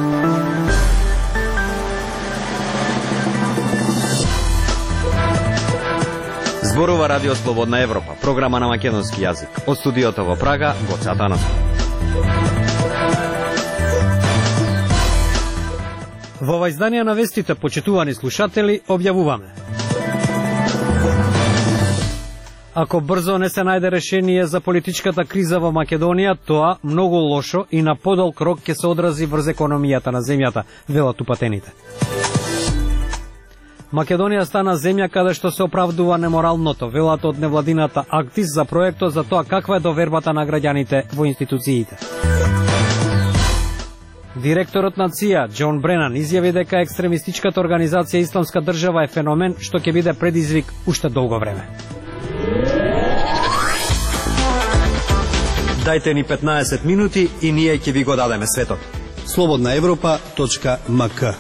Зборува Радио Слободна Европа, програма на македонски јазик. Од студиото во Прага, Гоце Атанасов. Во ова издание на вестите, почитувани слушатели, објавуваме: ако брзо не се најде решение за политичката криза во Македонија, тоа многу лошо и на подолг рок ќе се одрази врз економијата на земјата, велат упатените. Македонија стана земја каде што се оправдува неморалното, велат од невладината Актис за проектот за тоа каква е довербата на граѓаните во институциите. Директорот на ЦИА, Џон Бренан, изјави дека екстремистичката организација Исламска држава е феномен што ќе биде предизвик уште долго време. Дајте ни 15 минути и ние ќе ви го дадеме светот. slobodnaevropa.mk.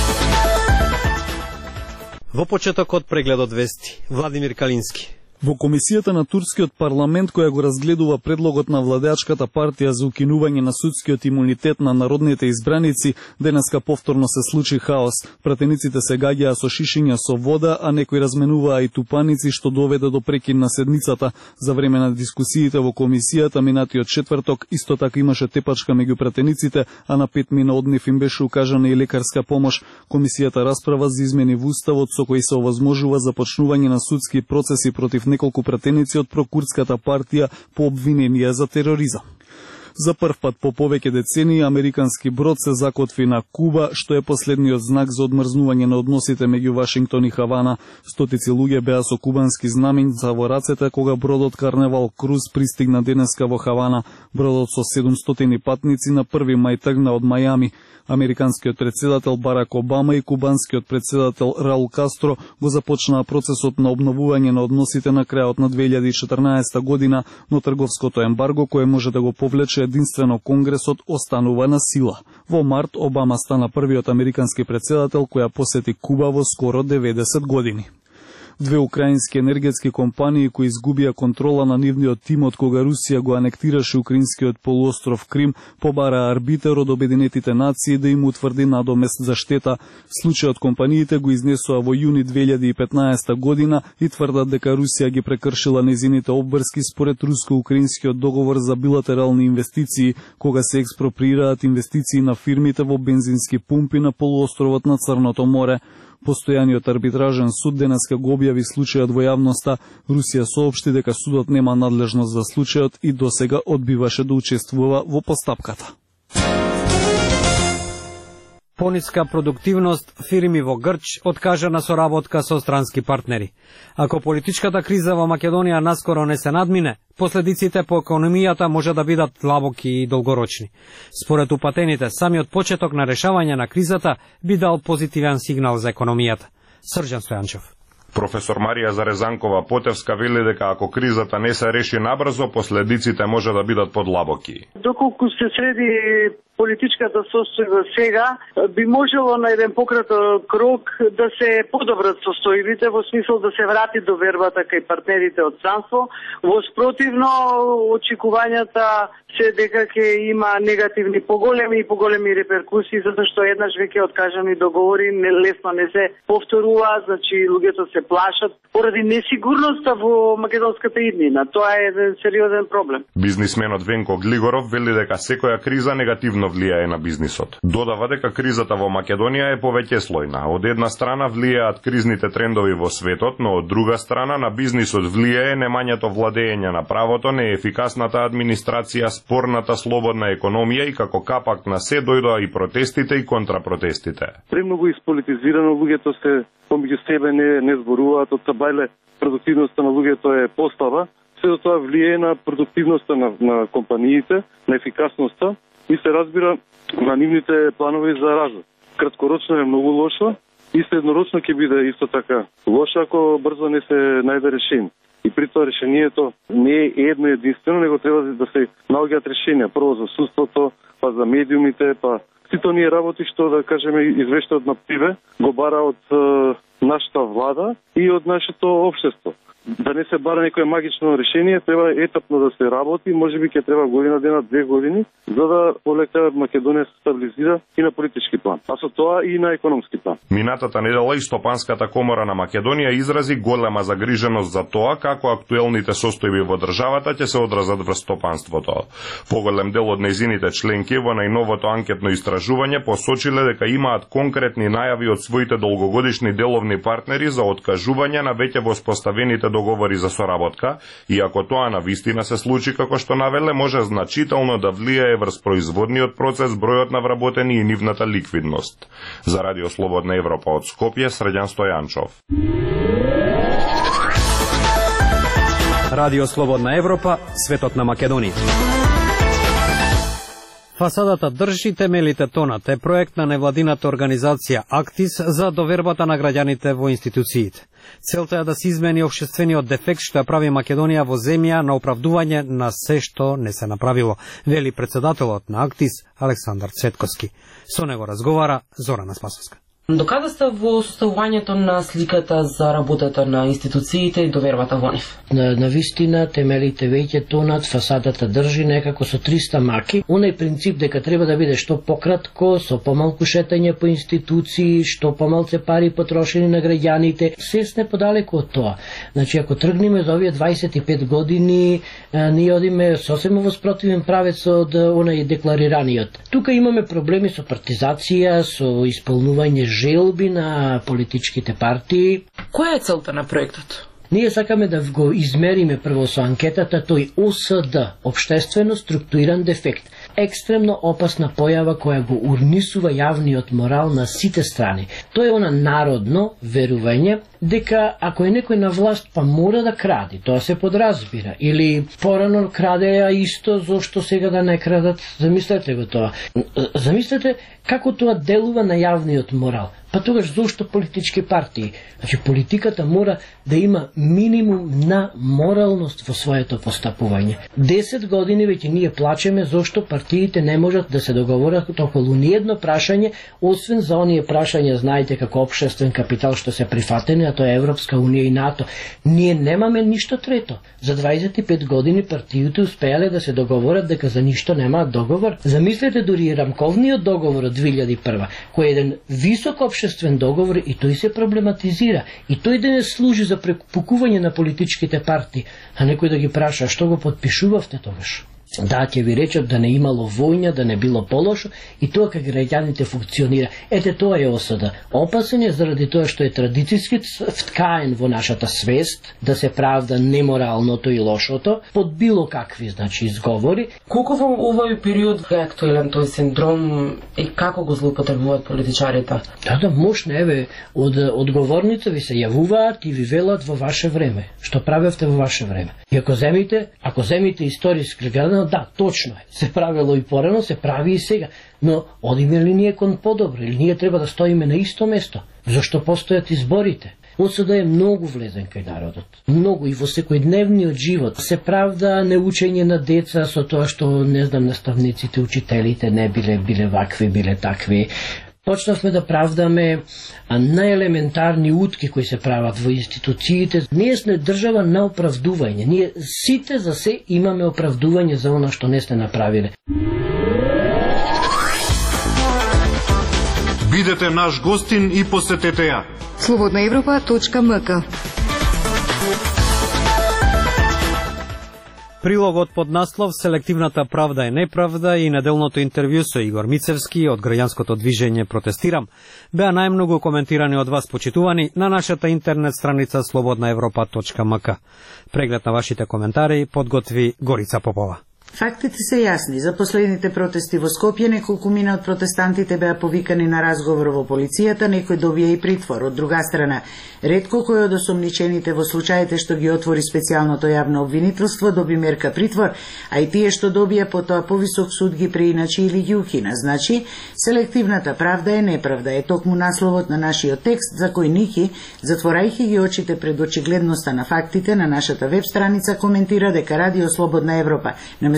Во почетокот прегледот вести, Владимир Калински. Во комисијата на турскиот парламент која го разгледува предлогот на владеачката партија за укинување на судскиот имунитет на народните избраници, денеска повторно се случи хаос. Пратениците се гаѓаа со шишиња со вода, а некои разменуваа и тупаници, што доведе до прекин на седницата. За време на дискусиите во комисијата минатиот четврток исто така имаше тепачка меѓу пратениците, а на 5 мина од нив им беше укажана и лекарска помош. Комисијата расправа за измени во уставот со кои се овозможува започнување на судски процеси против неколку пратеници од прокурдската партија по обвиненија за тероризам. За прв пат по повеќе децении американски брод се закотви на Куба, што е последниот знак за одмрзнување на односите меѓу Вашингтон и Хавана. Стотици луѓе беа со кубански знамиња во рацете кога бродот Карневал Круз пристигна денеска во Хавана. Бродот со 700 патници на 1 мај тргна од Мајами. Американскиот председател Барак Обама и кубанскиот председател Раул Кастро го започнаа процесот на обновување на односите на крајот на 2014 година, но трговското ембарго кое може да го повлече единствено Конгресот останува на сила. Во март Обама стана првиот американски председател која посети Куба во скоро 90 години. Две украински енергетски компании кои изгубија контрола на нивниот тим од кога Русија го анектираше украинскиот полуостров Крим, побараа арбитер од Обединетите нации да им утврди надомест за штета. Случајот компаниите го изнесоа во јуни 2015 година и тврдат дека Русија ги прекршила незините обврски според руско-украинскиот договор за билатерални инвестиции, кога се експроприираат инвестиции на фирмите во бензински пумпи на полуостровот на Црното море. Постојаниот арбитражен суд денеска го објави случајот во јавноста. Русија соопшти дека судот нема надлежност за случајот и досега одбиваше да учествува во постапката. Пониска продуктивност, фирми во Грч откажа на соработка со странски партнери. Ако политичката криза во Македонија наскоро не се надмине, последиците по економијата може да бидат длабоки и долгорочни. Според упатените, самиот почеток на решавање на кризата би дал позитивен сигнал за економијата. Срđan Стојанчев. Професор Марија Зарезанкова Потевска вели дека ако кризата не се реши набрзо, последиците може да бидат подлабоки. Доколку се среди политичката состојба сега, би можело на еден пократок рок да се подобрат состојбите во смисол да се врати довербата кај партнерите од странство. Во спротивно, очекувањата се дека ќе има негативни поголеми и поголеми реперкусии, затоа што еднаш веќе откажани договори лесно не се повторуваат, значи луѓето се плашат поради несигурноста во македонската иднина. Тоа е еден сериозен проблем. Бизнисменот Венко Глигоров вели дека секоја криза негативно влијае на бизнисот. Додава дека кризата во Македонија е повеќе слојна. Од една страна влијаат кризните трендови во светот, но од друга страна на бизнисот влијае немањето владење на правото, неефикасната администрација, спорната слободна економија и како капак на се дојдоа и протестите и контрапротестите. Премногу исполитизирано, луѓето се помеѓу себе не зборуваат, од табајле продуктивноста на луѓето е послаба. Сето тоа влијае на продуктивноста на компаниите, на ефикасноста и се разбира на нивните планови за развој. Краткорочно е многу лошо и среднорочно ќе биде исто така лошо ако брзо не се најде решение. И при тоа решението не е едно единствено, него треба да се наоѓаат решенија. Прво за судството, па за медиумите, па сите оние работи што, да кажеме, извештаот на ПИВЕ го бара од нашата влада и од нашето општество. да не се бара некое магично решение, треба етапно да се работи, можеби ќе треба година дена, 2 години, за да полека Македонија се стабилизира и на политички план, а со тоа и на економски план. Минатата недела и Стопанската комора на Македонија изрази голема загриженост за тоа како актуелните состојби во државата ќе се одразат врз стопанството. Поголем дел од нејзините членки во најновото анкетно истражување посочиле дека имаат конкретни најави од своите долгогодишни деловни партнери за откажување на веќе воспоставените договори за соработка, и ако тоа навистина се случи како што навеле, може значително да влијае врз производниот процес, бројот на вработени и нивната ликвидност. За Радио Слободна Европа од Скопје, Средјан Стојанчов. Радио Слободна Европа, светот на Македонија. Фасадата држи, темелите тонат е проект на невладината организација Актис за довербата на граѓаните во институциите. Целта е да се измени општествениот дефект што ја прави Македонија во земја на оправдување на се што не се направило, вели председателот на Актис Александар Цветковски. Со него разговара Зорана Спасовска. Докаде сте во составувањето на сликата за работата на институциите и довербата во нив? На вистина, темелите веќе тонат, фасадата држи некако со 300 маки. Онај принцип дека треба да биде што пократко, со помалку шетање по институции, што помалце пари потрошени на граѓаните, се сме подалеку од тоа. Значи, ако тргнеме за овие 25 години, ние одиме сосема во спротивен правец од онај декларираниот. Тука имаме проблеми со партизација, со исполнување желби на политичките партии. Која е целта на проектот? Ние сакаме да го измериме прво со анкетата тој ОСД, општествено структуриран дефект, екстремно опасна појава која го урнисува јавниот морал на сите страни. Тоа е она народно верување дека ако е некој на власт па мора да кради, тоа се подразбира, или порано крадеа исто, зошто сега да не крадат. Замислете го тоа. Замислете како тоа делува на јавниот морал. Па тогаш зошто политички партии? Значи политиката мора да има минимум на моралност во своето постапување. 10 години веќе ние плачеме зошто партиите не можат да се договорат околу ниедно прашање, освен за оние прашања, знаете, како општествен капитал што се прифатени, а тоа е Европска унија и НАТО. Ние немаме ништо трето. За 25 години партиите успеале да се договорат дека за ништо немаат договор. Замислете дури рамковниот договор од 2001, кој е еден висок општествен договор и тој се проблематизира. И тој денес служи за препукување на политичките партии, а некој да ги праша што го подпишувавте тогаш. Да, ќе ви речат да не имало војна, да не било полошо и тоа како граѓаните функционира. Ете тоа е осуда. Опасен е заради тоа што е традицијски вткаен во нашата свест да се правда неморалното и лошото под било какви, значи, изговори. Колку во овој период е актуелен тој синдром и како го злоупотребуваат политичарите? Да, мощно, еве, од одговорница ви се јавуваат и ви велат во ваше време. Што правевте во ваше време? И ако земите историски гледано, да, точно е. Се правило и порано, се прави и сега. Но одиме ли ние кон подобро? Или ние треба да стоиме на исто место? Зошто постојат изборите? Осуда е многу влезен кај народот. Многу и во секојдневниот живот. Се правда неучење на деца со тоа што, не знам, наставниците, учителите не биле вакви, биле такви. Почнавме да правдаме најелементарни утки кои се прават во институциите. Ние сме држава на оправдување. Ние сите за се имаме оправдување за она што не сте направиле. Бидете наш гостин и посетете ја. slobodnaevropa.mk. Прилогот под наслов "Селективната правда е неправда" и неделното интервју со Игор Мицевски од граѓанското движење Протестирам беа најмногу коментирани од вас, почитувани, на нашата интернет страница slobodnaevropa.mk. Преглед на вашите коментари подготви Горица Попова. Фактите се јасни. За последните протести во Скопје неколку мина од протестантите беа повикани на разговор во полицијата, некој добија и притвор. Од друга страна, ретко кој од осомничените во случаите што ги отвори специјалното јавно обвинителство доби мерка притвор, а и тие што добија потоа повисок суд ги преиначи или ги укина. Значи, селективната правда е неправда е токму насловот на нашиот текст, за кој Ники, затворајќи ги очите пред очигледноста на фактите, на нашата веб страница коментира дека Радио Слободна Европа наместо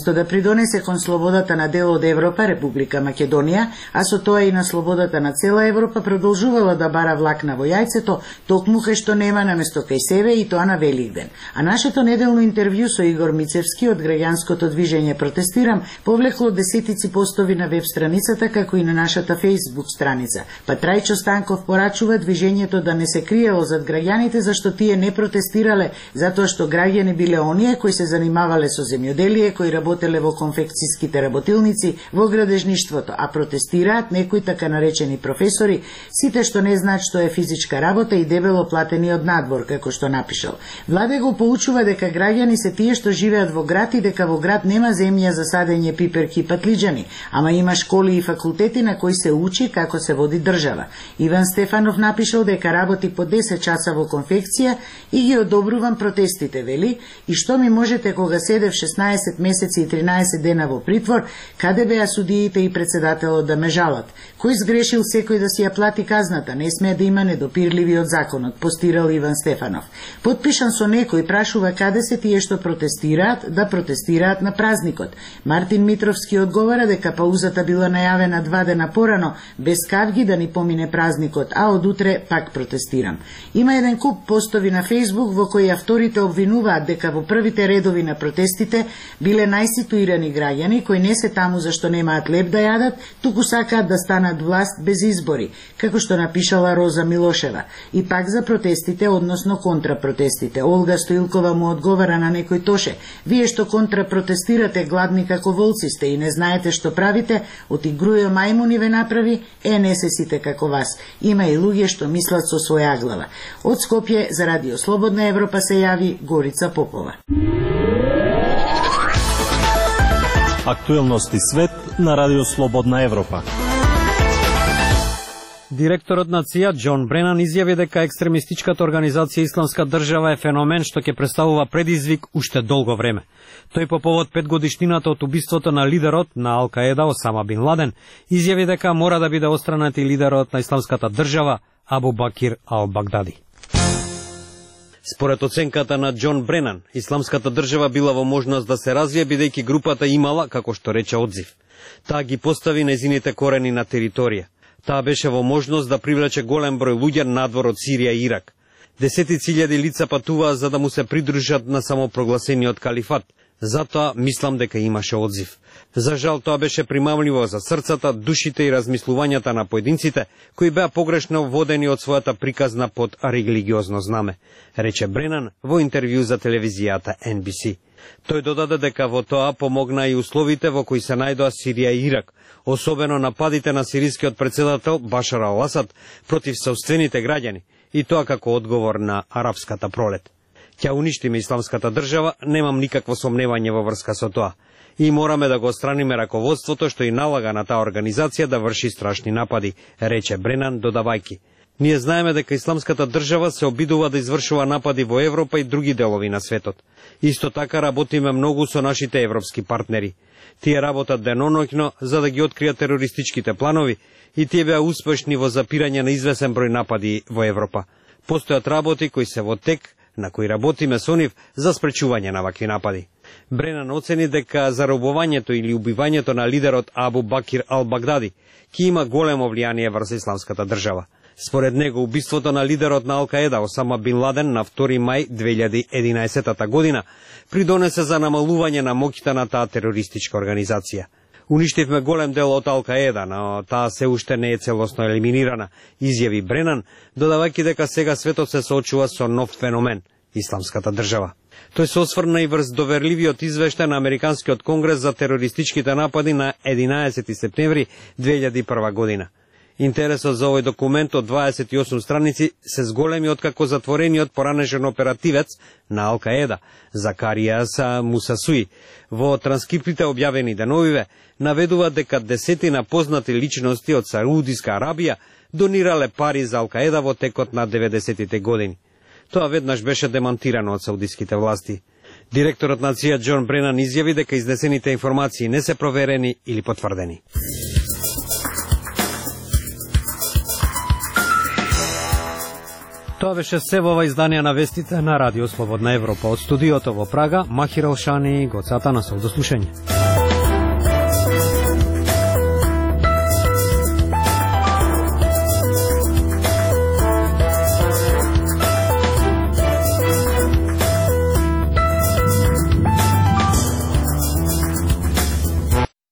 Наместо да придонесе кон слободата на дел од Европа, Република Македонија, а со тоа и на слободата на цела Европа, продолжувала да бара влакна во јајцето, токму кај што нема наместо кај себе, и тоа на Великден. А нашето неделно интервју со Игор Мицевски од граѓанското движење Протестирам повлекло десетици постови на веб страницата, како и на нашата Facebook страница. Па Трајчо Станков порачува движењето да не се криело зад граѓаните, зашто тие не протестирале затоа што граѓани биле оние кои се занимавале со земјоделие, кои работеле во конфекцијските работилници, во градежништвото, а протестираат некои така наречени професори, сите што не знаат што е физичка работа и дебело платени од надвор, како што напишал. Владе го поучува дека граѓани се тие што живеат во град и дека во град нема земја за садење пиперки и патлиџани, ама има школи и факултети на кои се учи како се води држава. Иван Стефанов напишал дека работи по 10 часа во конфекција и ги одобрувам протестите, вели, и што ми можете кога седев 16 месеци и 13 дена во притвор, каде беа судиите и председателот да ме жалат? Кој сгрешил секој да си ја плати казната, не смее да има недопирливи од законот, постирал Иван Стефанов. Подпишан со некој прашува каде се тие што протестираат, да протестираат на празникот. Мартин Митровски одговара дека паузата била најавена 2 дена порано, без кавги да ни помине празникот, а од утре пак протестирам. Има еден куп постови на Facebook во кои авторите обвинуваат дека во првите редови на протестите биле најситуирани граѓани кои не се таму зашто немаат леп да јадат, туку сакаат да станат власт без избори, како што напишала Роза Милошева. И пак за протестите, односно контрапротестите. Олга Стоилкова му одговара на некој тоше: вие што контрапротестирате гладни како волци сте и не знаете што правите, од игруја мајмуни ве направи, не се сите како вас. Има и луѓе што мислат со своја глава. Од Скопје за Радио Слободна Европа се јави Горица Попова. Актуелности свет на Радио Слободна Европа. Директорот на ЦИА Џон Бренан изјави дека екстремистичката организација Исламска држава е феномен што ќе представува предизвик уште долго време. Тој по повод 5-годишнината од убиството на лидерот на Ал-Каеда Осама Бин Ладен изјави дека мора да биде отстранет и лидерот на Исламската држава Абу Бакир Ал-Багдади. Според оценката на Џон Бренан, Исламската држава била во можност да се развие бидејќи групата имала, како што рече, одзив. Таа ги постави нејзините корени на територија. Таа беше во можност да привлече голем број луѓе надвор од Сирија и Ирак. Десетици илјади лица патуваа за да му се придружат на самопрогласениот калифат. Затоа мислам дека имаше одзив. За жал тоа беше примамливо за срцата, душите и размислувањата на поединците, кои беа погрешно водени од својата приказна под религиозно знаме, рече Бренан во интервју за телевизијата NBC. Тој додаде дека во тоа помогна и условите во кои се најдоа Сирија и Ирак, особено нападите на сирискиот председател Башар Ал-Асад против сопствените граѓани, и тоа како одговор на арапската пролет. Ќе уништиме Исламската држава, немам никакво сомневање во врска со тоа. И мораме да го отстраниме раководството што и налага на таа организација да врши страшни напади, рече Бренан додавајки. Ние знаеме дека Исламската држава се обидува да извршува напади во Европа и други делови на светот. Исто така работиме многу со нашите европски партнери. Тие работат деноноќно за да ги откријат терористичките планови и тие беа успешни во запирање на извесен број напади во Европа. Постојат работи кои се во тек, на кои работиме со нив за спречување на вакви напади. Бренан оцени дека заробувањето или убивањето на лидерот Абу Бакир Ал-Багдади ќе има големо влијание врз Исламската држава. Според него, убиството на лидерот на Ал-Каеда Осама Бин Ладен на 2 мај 2011 година придонесе за намалување на моќта на таа терористичка организација. Уништивме голем дел од Ал-Каеда, но таа се уште не е целосно елиминирана, изјави Бренан, додавајќи дека сега светот се соочува со нов феномен – Исламската држава. Тој се осврна и врз доверливиот извештај на Американскиот конгрес за терористичките напади на 11 септември 2001 година. Интересот за овој документ од 28 страници се зголеми откако затворениот поранешен оперативец на Ал-Каеда, Закаријас Мусасуи, во транскриптите објавени деновиве, наведува дека десетина познати личности од Саудиска Арабија донирале пари за Ал-Каеда во текот на 90-тите години. Тоа веднаш беше демантирано од саудиските власти. Директорот на ЦИА Џон Бренан изјави дека изнесените информации не се проверени или потврдени. Тоа беше се во ова издание на вестите на Радио Слободна Европа. Од студиото во Прага, Махир Алшани, Гоцата на Сол. До слушање.